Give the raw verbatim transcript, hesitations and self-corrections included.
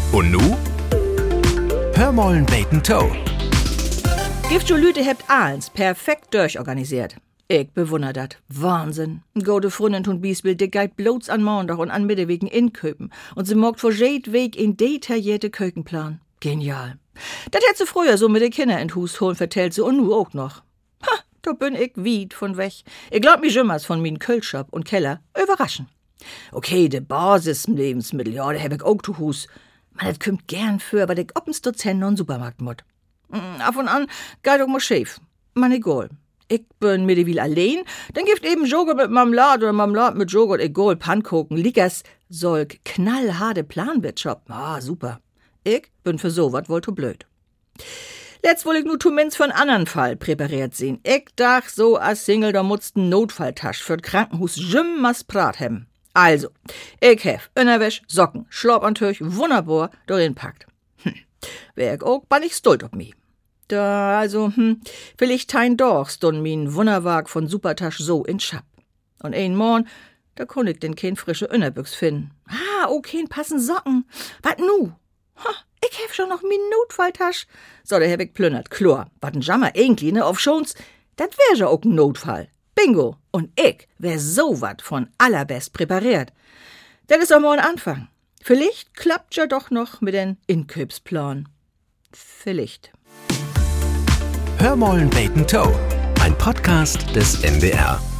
Und nu? Hörmollen Bacon Toe. Gift jo Lüte hebt Ahlens perfekt durchorganisiert. Ich bewundere dat. Wahnsinn. Gode Fründen tun Biesbild, die geit bloß an Montag und an Mitte wegen Inköpen. Und sie mogt vor jed Weg in detaillierte Kökenplan. Genial. Dat hätt sie früher so mit de Kinder in Hus holen vertellt sie und nu auch noch. Ha, da bin ich wied von weg. Ich glaub mich jümmers von min Kölschab und Keller überraschen. Okay, de Basis-Lebensmittel, ja, da hab ich auch zu Hus. Man, das kümmt gern für, weil ich obens Dozent und Supermarkt mod. Ab und an geht auch mal schief. Man egal. Ich bin mittlerweile allein, dann gibt eben Joghurt mit Marmelade oder Marmelade mit Joghurt, egal, Pannkuchen, Lickers, solch knallharte Planwirtschaft. Ah, super. Ich bin für so wat wohl zu blöd. Letzt woll ich nur zumindest für einen anderen Fall präpariert sehen. Ich dach so als Single, da musst n Notfalltasch für d Krankenhus jümmers Prat haben. Also, ich hef Innerwäsch, Socken, Schlaubantöch, wunderbar darin packt. Hm, wär ich auch, bin ich stolz auf mich. Da, also, hm, vielleicht tein doch stund min Wunderwag von Supertasch so in Schab. Und ein Morgen, da konn ich denn kein frische Innerbüchs finden. Ah, oh, kein passen Socken. Wat nu? Ha, ich hef schon noch min Notfalltasch. So, da hab ich plündert, klar. Wat n Jammer irgendwie, ne, auf schons. Dat wär ja auch n Notfall. Bingo. Und ich wär so wat von allerbest präpariert. Das ist auch mal ein Anfang. Vielleicht klappt ja doch noch mit den Inköpsplan. Vielleicht. Hörmollen Bacon Toe, ein Podcast des N D R.